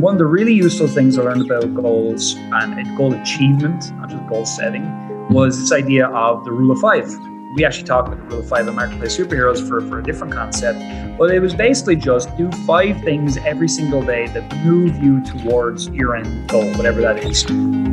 one of the really useful things I learned about goals and goal achievement, not just goal setting, was this idea of the rule of five. We actually talked about the rule of five in Marketplace Superheroes for a different concept, but it was basically just do 5 things every single day that move you towards your end goal, whatever that is.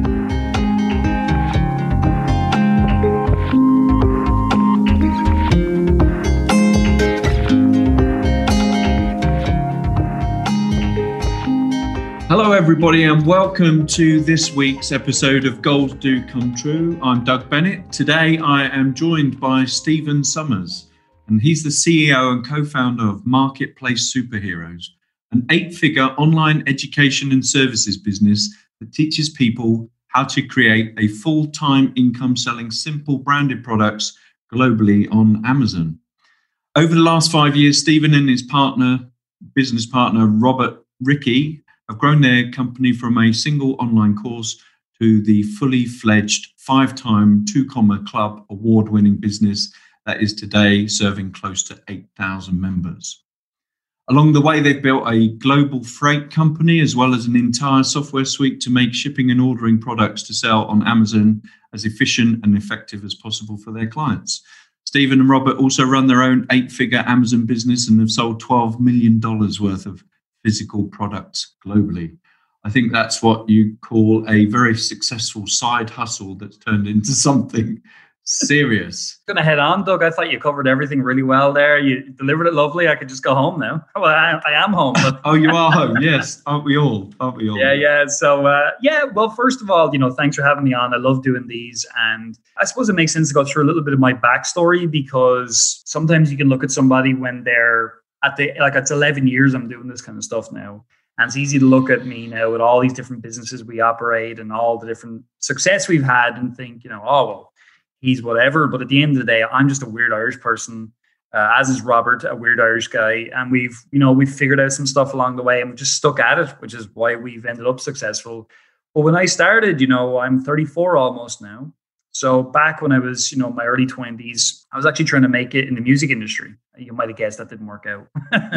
Hello everybody and welcome to this week's episode of Goals Do Come True. I'm Doug Bennett. Today I am joined by Stephen Summers, and he's the CEO and co-founder of Marketplace Superheroes, an 8-figure online education and services business that teaches people how to create a full-time income selling simple branded products globally on Amazon. Over the last 5 years, Stephen and his business partner, Robert Rickey, have grown their company from a single online course to the fully fledged 5-time 2 Comma Club award-winning business that is today serving close to 8,000 members. Along the way, they've built a global freight company as well as an entire software suite to make shipping and ordering products to sell on Amazon as efficient and effective as possible for their clients. Stephen and Robert also run their own 8-figure Amazon business and have sold $12 million worth of physical products globally. I think that's what you call a very successful side hustle that's turned into something serious. Going to head on, Doug. I thought you covered everything really well there. You delivered it lovely. I could just go home now. Well, I am home. But Oh, you are home. Yes. Aren't we all? Yeah. So, well, first of all, thanks for having me on. I love doing these. And I suppose it makes sense to go through a little bit of my backstory, because sometimes you can look at somebody when they're it's 11 years I'm doing this kind of stuff now. And it's easy to look at me now with all these different businesses we operate and all the different success we've had and think, oh, well, he's whatever. But at the end of the day, I'm just a weird Irish person, as is Robert, a weird Irish guy. And we've figured out some stuff along the way and we've just stuck at it, which is why we've ended up successful. But when I started, I'm 34 almost now. So back when I was, my early 20s, I was actually trying to make it in the music industry. You might have guessed that didn't work out,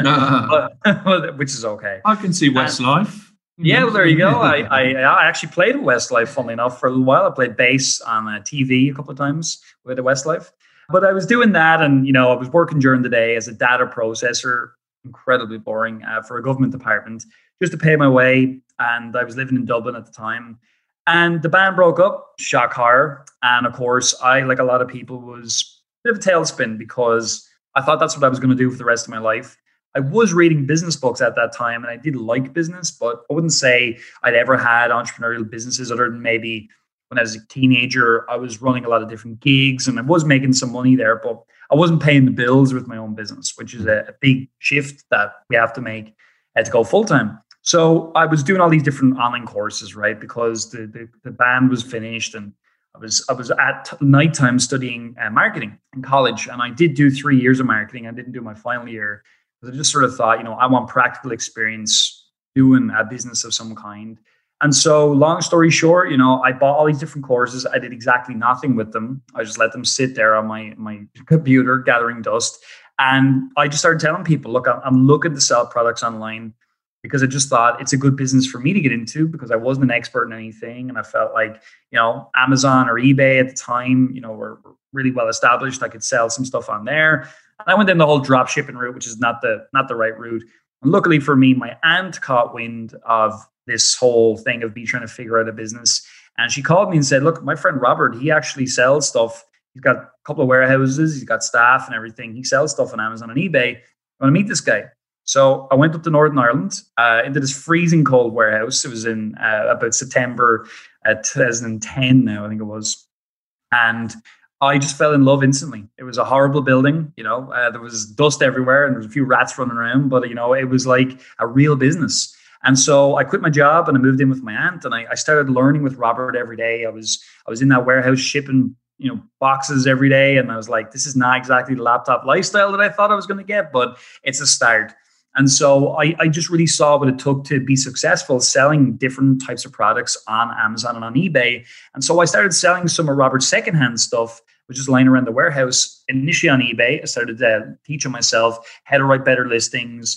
but, which is okay. I can see Westlife. Yeah, well, there you go. I actually played at Westlife, funnily enough, for a little while. I played bass on TV a couple of times with the Westlife. But I was doing that and, I was working during the day as a data processor, incredibly boring, for a government department, just to pay my way. And I was living in Dublin at the time. And the band broke up, shock horror. And of course, I, like a lot of people, was a bit of a tailspin because I thought that's what I was going to do for the rest of my life. I was reading business books at that time and I did like business, but I wouldn't say I'd ever had entrepreneurial businesses other than maybe when I was a teenager. I was running a lot of different gigs and I was making some money there, but I wasn't paying the bills with my own business, which is a big shift that we have to make to go full time. So I was doing all these different online courses, right? Because the band was finished and I was at nighttime studying marketing in college. And I did do 3 years of marketing. I didn't do my final year because I just sort of thought, I want practical experience doing a business of some kind. And so long story short, I bought all these different courses. I did exactly nothing with them. I just let them sit there on my computer gathering dust. And I just started telling people, look, I'm looking to sell products online, because I just thought it's a good business for me to get into because I wasn't an expert in anything. And I felt like, Amazon or eBay at the time, were really well established. I could sell some stuff on there. And I went down the whole drop shipping route, which is not the right route. And luckily for me, my aunt caught wind of this whole thing of me trying to figure out a business. And she called me and said, look, my friend Robert, he actually sells stuff. He's got a couple of warehouses. He's got staff and everything. He sells stuff on Amazon and eBay. I want to meet this guy. So I went up to Northern Ireland into this freezing cold warehouse. It was in about September 2010 now, I think it was. And I just fell in love instantly. It was a horrible building. There was dust everywhere and there was a few rats running around. But, it was like a real business. And so I quit my job and I moved in with my aunt. And I started learning with Robert every day. I was in that warehouse shipping boxes every day. And I was like, this is not exactly the laptop lifestyle that I thought I was going to get, but it's a start. And so I just really saw what it took to be successful selling different types of products on Amazon and on eBay. And so I started selling some of Robert's secondhand stuff, which is lying around the warehouse, initially on eBay. I started teaching myself how to write better listings,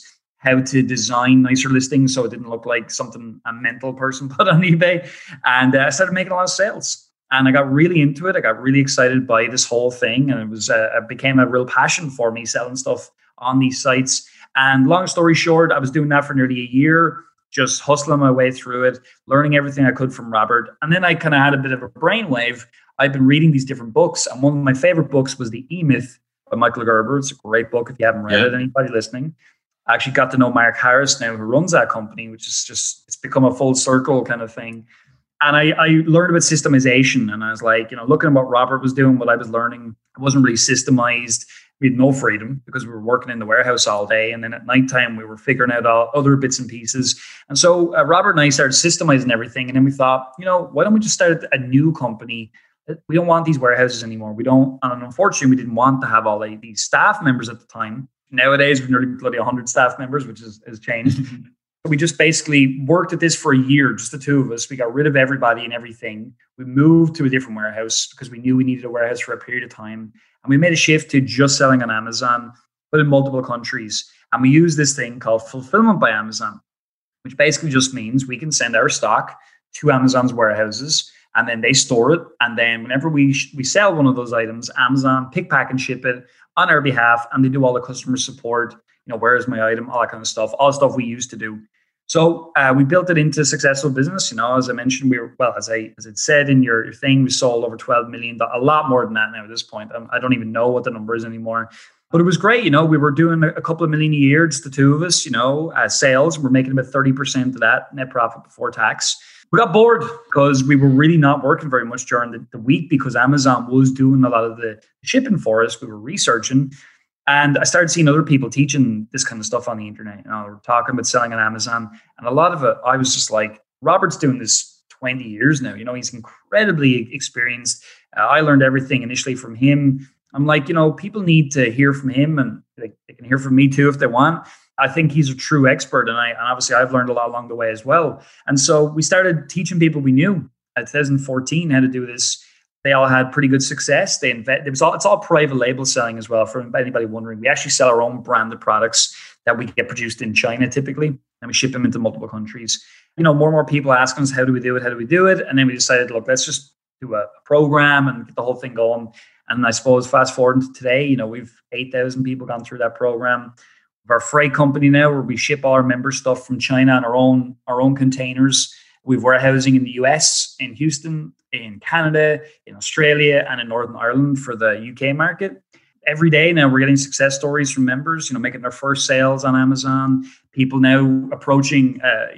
how to design nicer listings so it didn't look like something a mental person put on eBay. And I started making a lot of sales. And I got really into it. I got really excited by this whole thing. And it became a real passion for me selling stuff on these sites. And long story short, I was doing that for nearly a year, just hustling my way through it, learning everything I could from Robert. And then I kind of had a bit of a brainwave. I've been reading these different books. And one of my favorite books was The E-Myth by Michael Gerber. It's a great book if you haven't read it, anybody listening. I actually got to know Mark Harris now, who runs that company, which is just, it's become a full circle kind of thing. And I learned about systemization, and I was like, looking at what Robert was doing, what I was learning, it wasn't really systemized. We had no freedom because we were working in the warehouse all day. And then at nighttime, we were figuring out all other bits and pieces. And so Robert and I started systemizing everything. And then we thought, why don't we just start a new company? We don't want these warehouses anymore. We don't, and unfortunately, we didn't want to have all these staff members at the time. Nowadays, we've nearly bloody 100 staff members, which has changed. We just basically worked at this for a year, just the two of us. We got rid of everybody and everything. We moved to a different warehouse because we knew we needed a warehouse for a period of time. And we made a shift to just selling on Amazon, but in multiple countries. And we use this thing called Fulfillment by Amazon, which basically just means we can send our stock to Amazon's warehouses, and then they store it. And then whenever we sell one of those items, Amazon pick, pack, and ship it on our behalf. And they do all the customer support, where is my item, all that kind of stuff, all the stuff we used to do. So we built it into a successful business. As I mentioned, as it said in your thing, we sold over 12 million, a lot more than that now at this point. I don't even know what the number is anymore. But it was great. We were doing a couple of million a year, just the two of us, sales. We're making about 30% of that net profit before tax. We got bored because we were really not working very much during the week because Amazon was doing a lot of the shipping for us. We were researching. And I started seeing other people teaching this kind of stuff on the internet. We're talking about selling on Amazon. And a lot of it, I was just like, Robert's doing this 20 years now. He's incredibly experienced. I learned everything initially from him. I'm like, people need to hear from him, and they can hear from me too if they want. I think he's a true expert. And obviously I've learned a lot along the way as well. And so we started teaching people we knew at 2014 how to do this. They all had pretty good success. It's all private label selling as well. For anybody wondering, we actually sell our own branded products that we get produced in China typically, and we ship them into multiple countries. More and more people asking us, how do we do it? How do we do it? And then we decided, look, let's just do a program and get the whole thing going. And I suppose fast forward to today, we've 8,000 people gone through that program. We have our freight company now where we ship all our member stuff from China on our own containers. We've warehousing in the US, in Houston, in Canada, in Australia, and in Northern Ireland for the UK market. Every day now we're getting success stories from members, making their first sales on Amazon. People now approaching,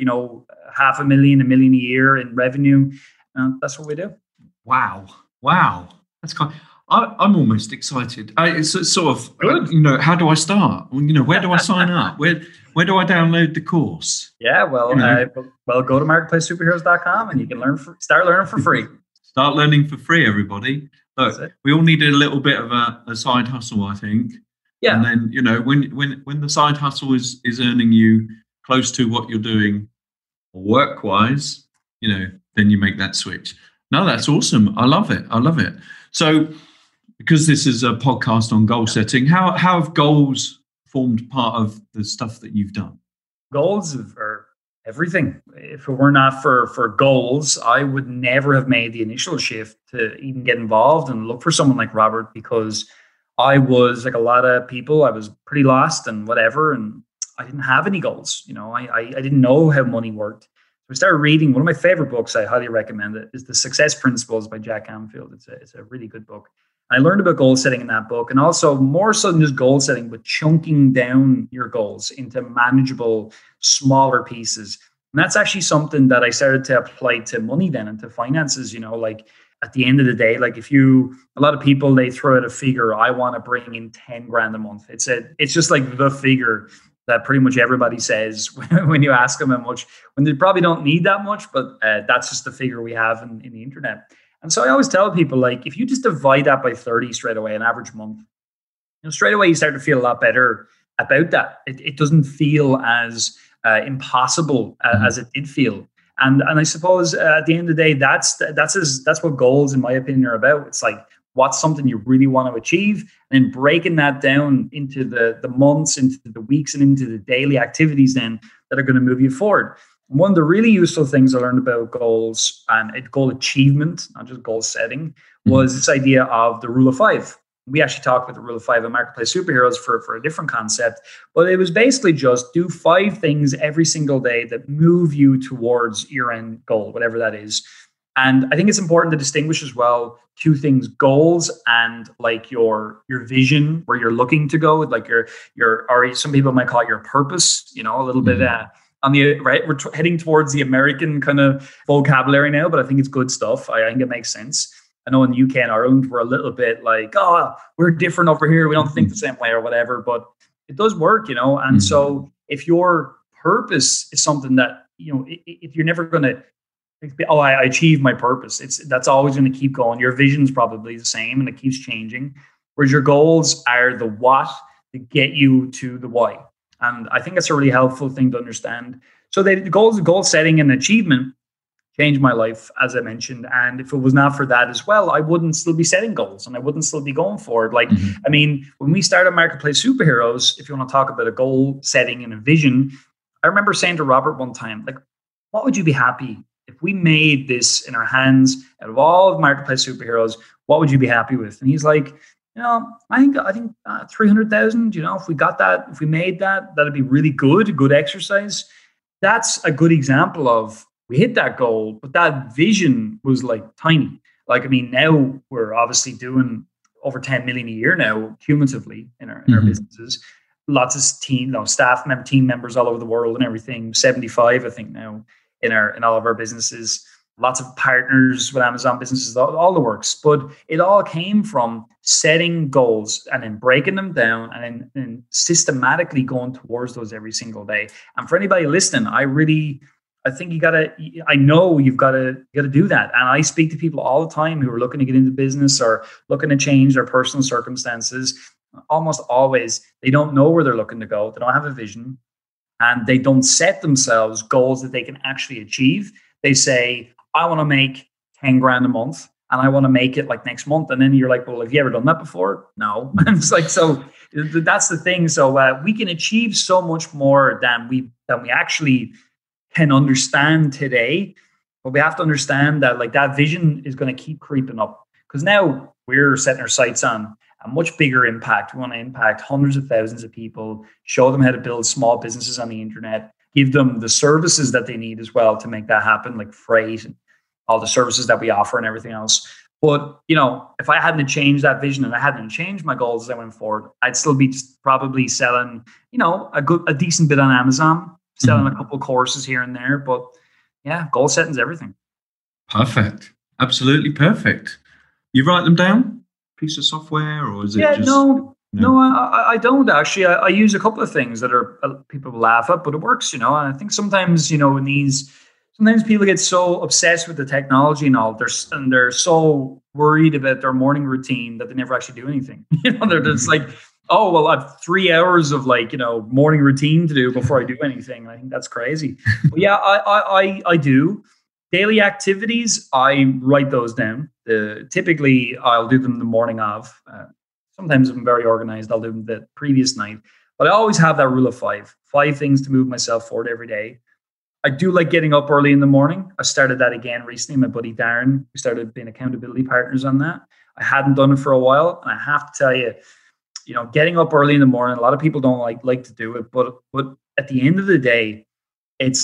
500,000, $1 million a year in revenue. That's what we do. Wow. That's kind. I'm almost excited. It's sort of, how do I start? Where do I sign up? Where do I download the course? Yeah, well, go to marketplacesuperheroes.com and you can start learning for free. Start learning for free, everybody. Look, we all need a little bit of a side hustle, I think. Yeah. And then, when the side hustle is earning you close to what you're doing work-wise, then you make that switch. No, that's awesome. I love it. So, because this is a podcast on goal setting, how have goals formed part of the stuff that you've done? Goals are everything. If it were not for goals, I would never have made the initial shift to even get involved and look for someone like Robert, because I was like a lot of people, I was pretty lost and whatever, and I didn't have any goals. I didn't know how money worked. So I started reading one of my favorite books. I highly recommend it. Is The Success Principles by Jack Canfield. It's a really good book. I learned about goal setting in that book, and also more so than just goal setting, but chunking down your goals into manageable, smaller pieces. And that's actually something that I started to apply to money then and to finances. Like at the end of the day, like a lot of people, they throw out a figure, I want to bring in 10 grand a month. It's just like the figure that pretty much everybody says when you ask them how much, when they probably don't need that much, but that's just the figure we have in the internet. And so I always tell people, like, if you just divide that by 30 straight away, an average month, straight away you start to feel a lot better about that. It doesn't feel as impossible as it did feel. And I suppose at the end of the day, that's what goals, in my opinion, are about. It's like, what's something you really want to achieve, and then breaking that down into the months, into the weeks, and into the daily activities then that are going to move you forward. And one of the really useful things I learned about goals and goal achievement, not just goal setting, was this idea of the rule of five. We actually talked about the rule of five in Marketplace Superheroes for a different concept, but it was basically just do 5 things every single day that move you towards your end goal, whatever that is. And I think it's important to distinguish as well 2 things: goals and like your vision, where you're looking to go, like your or some people might call it your purpose, a little bit on the right. We're heading towards the American kind of vocabulary now, but I think it's good stuff. I think it makes sense. I know in the UK and Ireland, we're a little bit like, oh, we're different over here. We don't think the same way or whatever, but it does work, And so if your purpose is something that, if you're never going to, I achieved my purpose, that's always going to keep going. Your vision's probably the same and it keeps changing. Whereas your goals are the what to get you to the why. And I think that's a really helpful thing to understand. So the goal setting and achievement changed my life, as I mentioned. And if it was not for that as well, I wouldn't still be setting goals and I wouldn't still be going forward. I mean, when we started Marketplace Superheroes, if you want to talk about a goal setting and a vision, I remember saying to Robert one time, like, what would you be happy if we made this in our hands out of all of Marketplace Superheroes? What would you be happy with? And he's like, I think 300,000, if we got that, if we made that, that'd be really good exercise. That's a good example of, we hit that goal, but that vision was like tiny. Now we're obviously doing over 10 million a year now, cumulatively in our businesses. Lots of team members all over the world and everything. 75, I think now in all of our businesses. Lots of partners with Amazon businesses, all the works. But it all came from setting goals and then breaking them down and then systematically going towards those every single day. And for anybody listening, I think you've got to do that. And I speak to people all the time who are looking to get into business or looking to change their personal circumstances. Almost always, they don't know where they're looking to go. They don't have a vision and they don't set themselves goals that they can actually achieve. They say, I want to make 10 grand a month and I want to make it like next month. And then you're like, well, have you ever done that before? No. And it's like, so that's the thing. So we can achieve so much more than we actually can understand today, but we have to understand that that vision is going to keep creeping up, because now we're setting our sights on a much bigger impact. We want to impact hundreds of thousands of people, show them how to build small businesses on the internet, give them the services that they need as well to make that happen, like freight and all the services that we offer and everything else. But, if I hadn't changed that vision and I hadn't changed my goals as I went forward, I'd still be just probably selling, a decent bit on Amazon, selling a couple courses here and there. But yeah, goal setting is everything. Perfect. Absolutely perfect. You write them down? Piece of software, or is it just... No, I don't actually. I use a couple of things that are people laugh at, but it works, And I think sometimes, sometimes people get so obsessed with the technology and all, they're so worried about their morning routine that they never actually do anything. They're just like, oh, well, I have 3 hours of morning routine to do before I do anything. I think that's crazy. But yeah, I do. Daily activities, I write those down. Typically, I'll do them the morning of. Sometimes I'm very organized. I'll do them the previous night. But I always have that rule of 5 things to move myself forward every day. I do like getting up early in the morning. I started that again recently. My buddy Darren, we started being accountability partners on that. I hadn't done it for a while. And I have to tell you, getting up early in the morning, a lot of people don't like to do it. But at the end of the day, it's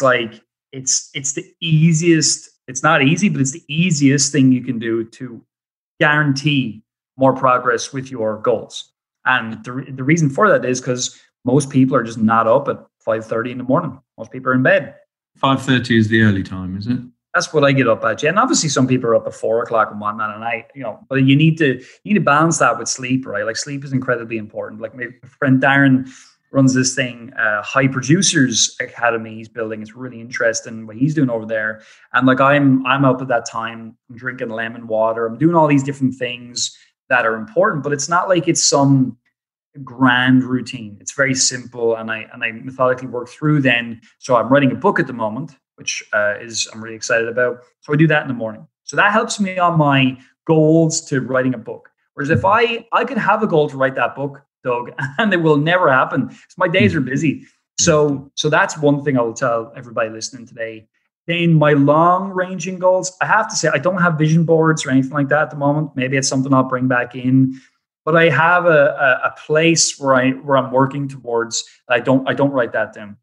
the easiest. It's not easy, but it's the easiest thing you can do to guarantee more progress with your goals. And the reason for that is because most people are just not up at 5:30 in the morning. Most people are in bed. 5:30 is the early time, is it? That's what I get up at. Yeah. And obviously some people are up at 4 o'clock and whatnot. And but you need to balance that with sleep, right? Like sleep is incredibly important. Like my friend Darren runs this thing, High Producers Academy he's building. It's really interesting what he's doing over there. And I'm up at that time, I'm drinking lemon water. I'm doing all these different things that are important, but it's not like it's some grand routine. It's very simple. And I methodically work through then. So I'm writing a book at the moment, which I'm really excited about. So I do that in the morning. So that helps me on my goals to writing a book. Whereas if I could have a goal to write that book, Doug, and it will never happen because my days are busy. So that's one thing I will tell everybody listening today. Then my long-ranging goals, I have to say, I don't have vision boards or anything like that at the moment. Maybe it's something I'll bring back in, but I have a place where I'm working towards. I don't write that down.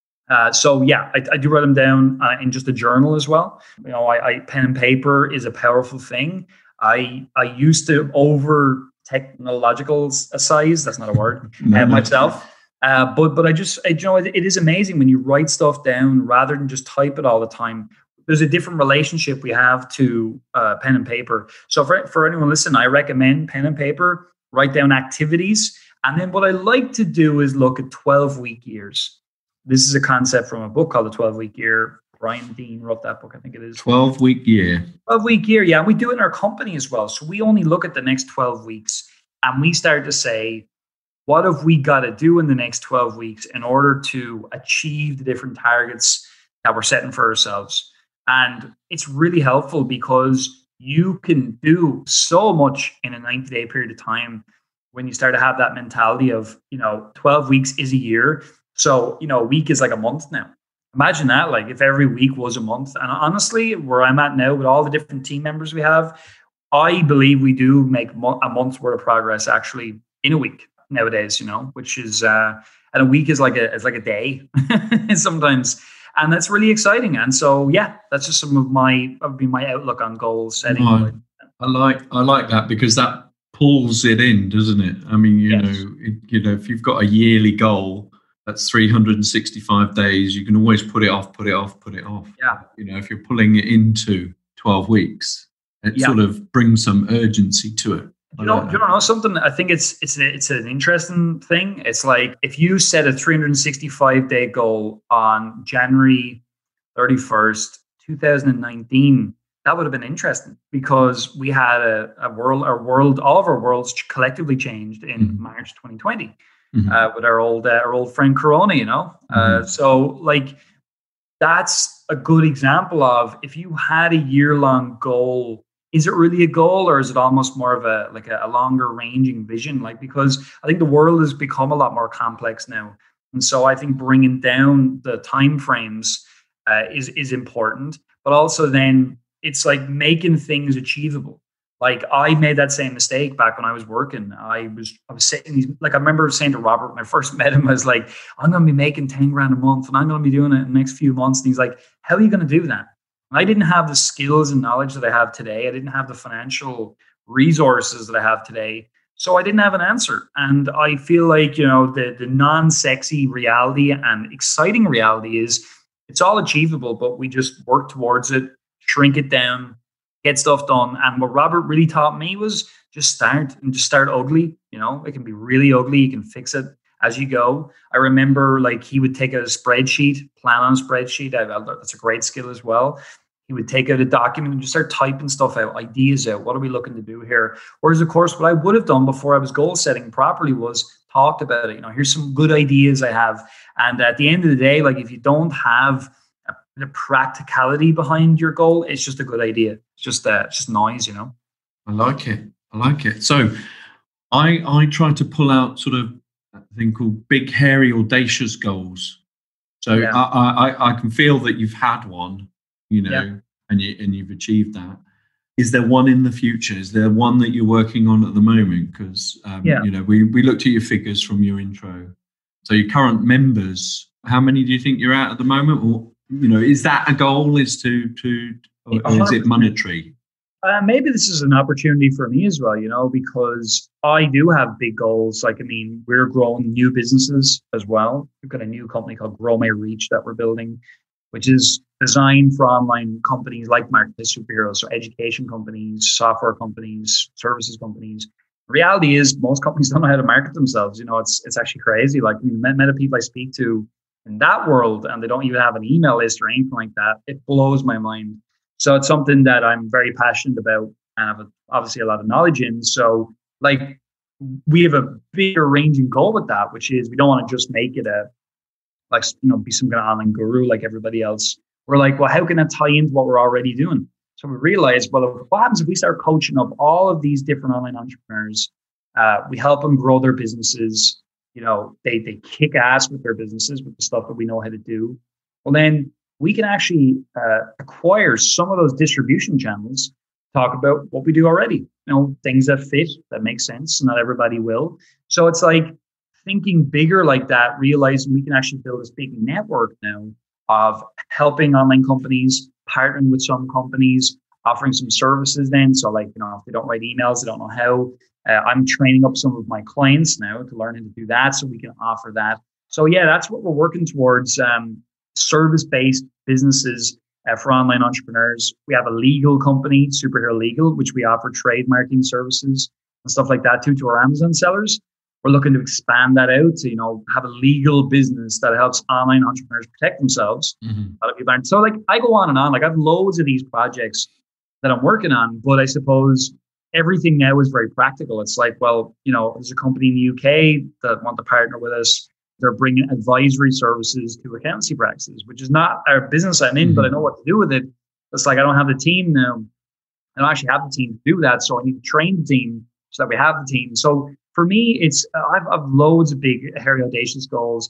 So yeah, I do write them down in just a journal as well. You know, I pen and paper is a powerful thing. I used to over technological size. That's not a word. Myself. But I just, you know, it is amazing when you write stuff down rather than just type it all the time. There's a different relationship we have to pen and paper. So for anyone listening, I recommend pen and paper, write down activities. And then what I like to do is look at 12-week years. This is a concept from a book called The 12-Week Year. Brian Dean wrote that book, I think it is. 12-week year. 12-week year, yeah. And we do it in our company as well. So we only look at the next 12 weeks and we start to say, what have we got to do in the next 12 weeks in order to achieve the different targets that we're setting for ourselves? And it's really helpful because you can do so much in a 90-day period of time when you start to have that mentality of, you know, 12 weeks is a year. So, you know, a week is like a month now. Imagine that, like if every week was a month. And honestly, where I'm at now with all the different team members we have, I believe we do make a month's worth of progress actually in a week nowadays, you know, which is, and a week is like a day sometimes. And that's really exciting. And so, yeah, that's just some of my outlook on goal setting. I like that because that pulls it in, doesn't it? I mean, you know, if you've got a yearly goal, that's 365 days. You can always put it off. Yeah. You know, if you're pulling it into 12 weeks, it sort of brings some urgency to it. You know something? I think it's an interesting thing. It's like if you set a 365-day goal on January 31st, 2019, that would have been interesting because we had all of our worlds collectively changed in March 2020 with our old friend Corona, you know. So like that's a good example of if you had a year-long goal. Is it really a goal or is it almost more of a longer ranging vision? Like, because I think the world has become a lot more complex now. And so I think bringing down the time frames is important, but also then it's like making things achievable. Like I made that same mistake back when I was working. I was saying these, like I remember saying to Robert when I first met him, I was like, I'm going to be making 10 grand a month and I'm going to be doing it in the next few months. And he's like, how are you going to do that? I didn't have the skills and knowledge that I have today. I didn't have the financial resources that I have today. So I didn't have an answer. And I feel like, you know, the non-sexy reality and exciting reality is it's all achievable, but we just work towards it, shrink it down, get stuff done. And what Robert really taught me was just start ugly. You know, it can be really ugly. You can fix it as you go. I remember like he would take out a spreadsheet, plan on a spreadsheet. That's a great skill as well. He would take out a document and just start typing stuff out, ideas out. What are we looking to do here? Whereas, of course, what I would have done before I was goal setting properly was talked about it. You know, here's some good ideas I have. And at the end of the day, like if you don't have the practicality behind your goal, it's just a good idea. It's just noise, you know. I like it. So I try to pull out sort of a thing called big, hairy, audacious goals. So I can feel that you've had one. You know, and you've achieved that. Is there one in the future? Is there one that you're working on at the moment? Because you know, we looked at your figures from your intro. So your current members, how many do you think you're at the moment? Or you know, is that a goal? Or is it monetary? Maybe this is an opportunity for me as well. You know, because I do have big goals. Like, I mean, we're growing new businesses as well. We've got a new company called Grow My Reach that we're building, which is designed for online companies like Marketplace Superheroes, so education companies, software companies, services companies. The reality is most companies don't know how to market themselves. You know, it's actually crazy. Like, I mean, many people I speak to in that world, and they don't even have an email list or anything like that. It blows my mind. So it's something that I'm very passionate about and have obviously a lot of knowledge in. So like we have a bigger ranging goal with that, which is we don't want to just make it be some kind of online guru like everybody else. We're like, well, how can that tie into what we're already doing? So we realized, well, what happens if we start coaching up all of these different online entrepreneurs? We help them grow their businesses. They kick ass with their businesses with the stuff that we know how to do. Well, then we can actually acquire some of those distribution channels, talk about what we do already, things that fit, that make sense. Not everybody will. So it's like thinking bigger like that, realizing we can actually build a big network now of helping online companies, partnering with some companies, offering some services then. So like, if they don't write emails, they don't know how. I'm training up some of my clients now to learn how to do that so we can offer that. So yeah, that's what we're working towards, service-based businesses for online entrepreneurs. We have a legal company, Superhero Legal, which we offer trademarking services and stuff like that too to our Amazon sellers. We're looking to expand that out to, have a legal business that helps online entrepreneurs protect themselves. So like I go on and on. Like I have loads of these projects that I'm working on, but I suppose everything now is very practical. It's like, well, there's a company in the UK that want to partner with us. They're bringing advisory services to accountancy practices, which is not our business I'm in, but I know what to do with it. It's like I don't have the team now. I don't actually have the team to do that, so I need to train the team so that we have the team. So for me, it's I've loads of big, hairy, audacious goals.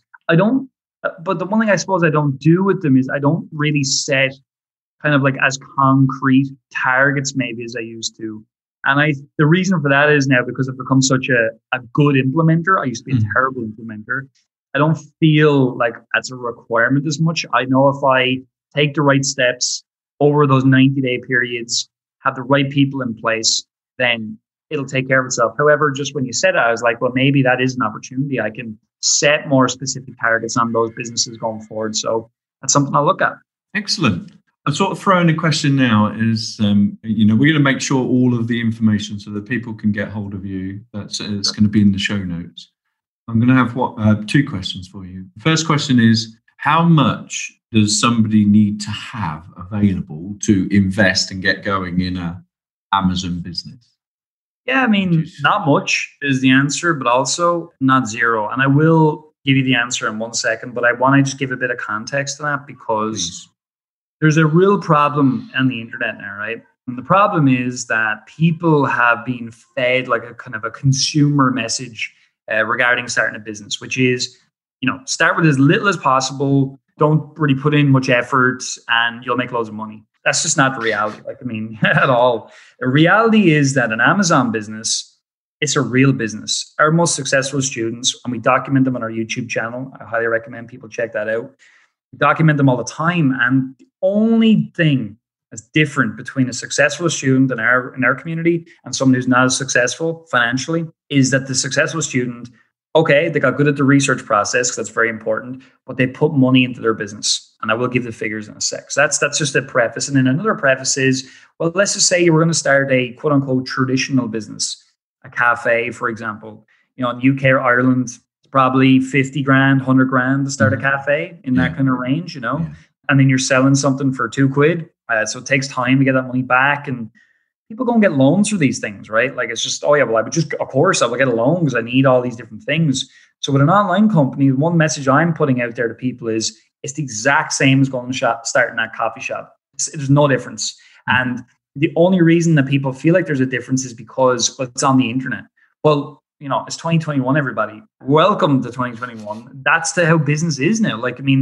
But the one thing I suppose I don't do with them is I don't really set kind of like as concrete targets maybe as I used to. And the reason for that is now because I've become such a good implementer. I used to be a terrible implementer. I don't feel like that's a requirement as much. I know if I take the right steps over those 90-day periods, have the right people in place, then it'll take care of itself. However, just when you said it, I was like, well, maybe that is an opportunity. I can set more specific targets on those businesses going forward. So that's something I'll look at. Excellent. I'm sort of throwing a question now is, we're going to make sure all of the information so that people can get hold of you. It's going to be in the show notes. I'm going to have two questions for you. The first question is, how much does somebody need to have available to invest and get going in a Amazon business? Yeah, I mean, not much is the answer, but also not zero. And I will give you the answer in 1 second, but I want to just give a bit of context to that because there's a real problem on the internet now, right? And the problem is that people have been fed like a kind of a consumer message regarding starting a business, which is, start with as little as possible. Don't really put in much effort and you'll make loads of money. That's just not the reality. At all. The reality is that an Amazon business, it's a real business. Our most successful students, and we document them on our YouTube channel. I highly recommend people check that out. We document them all the time. And the only thing that's different between a successful student in our community and someone who's not as successful financially is that the successful student, okay, they got good at the research process because that's very important, but they put money into their business. And I will give the figures in a sec. So that's just a preface. And then another preface is, well, let's just say you were going to start a quote unquote traditional business, a cafe, for example. In the UK or Ireland, it's probably 50 grand, 100 grand to start a cafe in that kind of range, Yeah. And then you're selling something for £2. So it takes time to get that money back. And people go and get loans for these things, right? Like it's just, of course I will get a loan because I need all these different things. So with an online company, one message I'm putting out there to people is it's the exact same as going to starting that coffee shop. There's no difference. And the only reason that people feel like there's a difference is because it's on the internet. Well, it's 2021, everybody. Welcome to 2021. That's how business is now.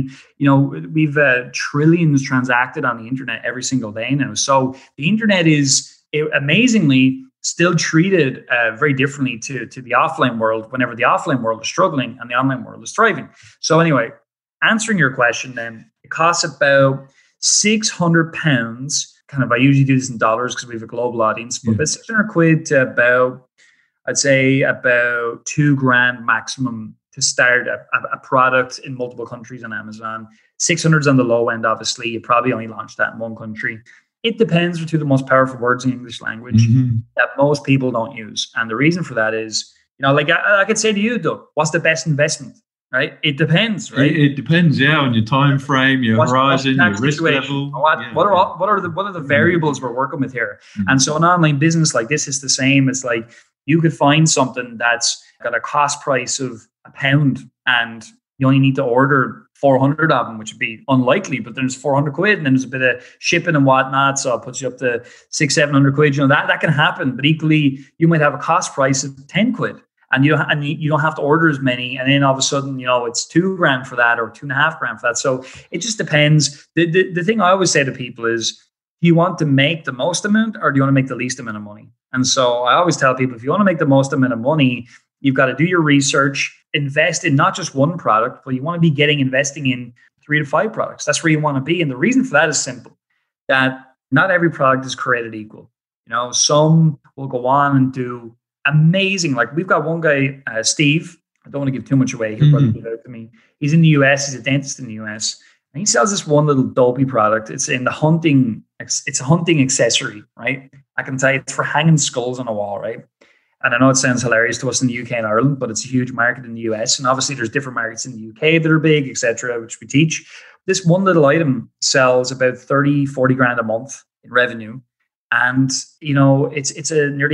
We've trillions transacted on the internet every single day now. So the internet is amazingly still treated very differently to the offline world whenever the offline world is struggling and the online world is thriving. So anyway, answering your question then, it costs about £600. I usually do this in dollars because we have a global audience, but about 600 quid to about, I'd say about £2,000 maximum to start a product in multiple countries on Amazon. 600 is on the low end, obviously. You probably only launch that in one country. It depends on two of the most powerful words in English language that most people don't use. And the reason for that is, I could say to you, Doug, what's the best investment, right? It depends, right? It depends, on your time frame, your horizon, your risk level. What are the variables we're working with here? And so an online business like this is the same. It's like you could find something that's got a cost price of £1 and you only need to order 400 of them, which would be unlikely, but then there's 400 quid and then there's a bit of shipping and whatnot. So it puts you up to 600-700 quid. That can happen. But equally, you might have a cost price of 10 quid and you don't have to order as many. And then all of a sudden, it's $2,000 for that or $2,500 for that. So it just depends. The thing I always say to people is, do you want to make the most amount or do you want to make the least amount of money? And so I always tell people, if you want to make the most amount of money, you've got to do your research, invest in not just one product, but you want to be investing in 3 to 5 products. That's where you want to be. And the reason for that is simple, that not every product is created equal. Some will go on and do amazing. Like we've got one guy, Steve, I don't want to give too much away. He'll probably give it out to me. He's in the US. He's a dentist in the US. And he sells this one little dopey product. It's a hunting accessory, right? I can tell you it's for hanging skulls on a wall, right? And I know it sounds hilarious to us in the UK and Ireland, but it's a huge market in the US. And obviously there's different markets in the UK that are big, etc., which we teach. This one little item sells about 30, 40 grand a month in revenue. And, it's a nearly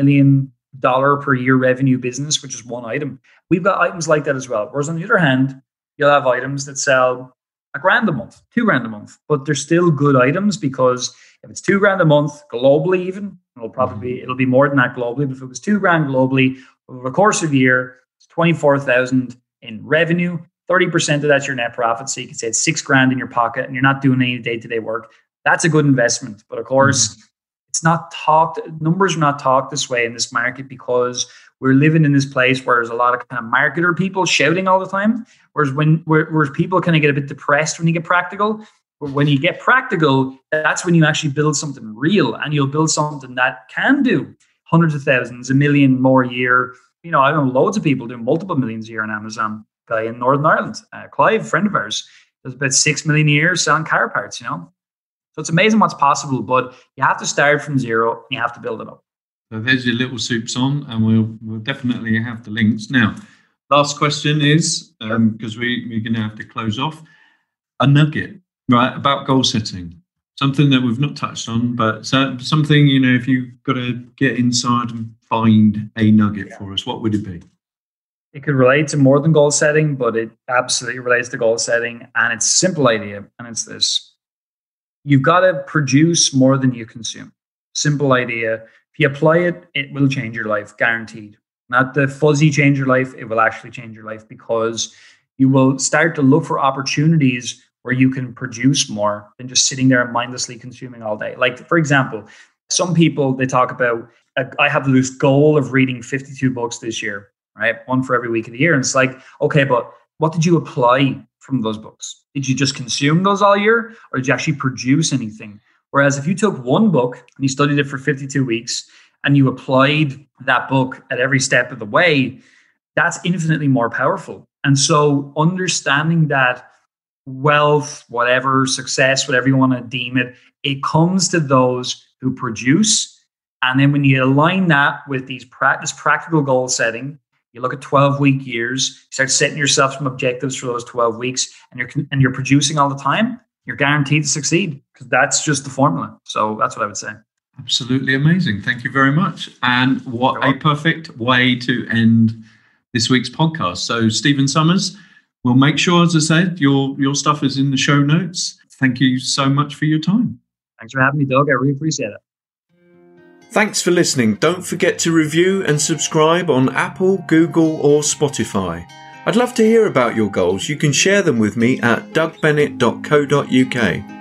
$500,000 per year revenue business, which is one item. We've got items like that as well. Whereas on the other hand, you'll have items that sell $1,000 a month, $2,000 a month, but they're still good items because if it's $2,000 a month globally, even it'll be more than that globally. But if it was $2,000 globally over the course of a year, it's 24,000 in revenue. 30% of that's your net profit. So you can say it's $6,000 in your pocket, and you're not doing any day-to-day work. That's a good investment. But of course, it's not talked. Numbers are not talked this way in this market because we're living in this place where there's a lot of kind of marketer people shouting all the time. Whereas people kind of get a bit depressed when you get practical. But when you get practical, that's when you actually build something real, and you'll build something that can do hundreds of thousands, $1 million more a year. I know loads of people do multiple millions a year on Amazon. Guy in Northern Ireland, Clive, a friend of ours, does about 6 million a year selling car parts. So it's amazing what's possible, but you have to start from zero and you have to build it up. So there's your little soups on, and we'll definitely have the links. Now, last question is, because we're going to have to close off, a nugget, right, about goal setting. Something that we've not touched on, but something, if you've got to get inside and find a nugget for us, what would it be? It could relate to more than goal setting, but it absolutely relates to goal setting. And it's a simple idea, and it's this. You've got to produce more than you consume. Simple idea. If you apply it, it will change your life, guaranteed. Not the fuzzy change your life, it will actually change your life because you will start to look for opportunities where you can produce more than just sitting there and mindlessly consuming all day. Like, for example, some people, they talk about, I have this goal of reading 52 books this year, right? One for every week of the year. And it's like, okay, but what did you apply from those books? Did you just consume those all year, or did you actually produce anything? Whereas if you took one book and you studied it for 52 weeks and you applied that book at every step of the way, that's infinitely more powerful. And so understanding that wealth, whatever, success, whatever you want to deem it, it comes to those who produce. And then when you align that with this practical goal setting, you look at 12-week years, you start setting yourself some objectives for those 12 weeks, and you're producing all the time, you're guaranteed to succeed because that's just the formula. So that's what I would say. Absolutely amazing. Thank you very much. And what a perfect way to end this week's podcast. So Stephen Summers, we'll make sure, as I said, your stuff is in the show notes. Thank you so much for your time. Thanks for having me, Doug. I really appreciate it. Thanks for listening. Don't forget to review and subscribe on Apple, Google or Spotify. I'd love to hear about your goals. You can share them with me at dougbennett.co.uk.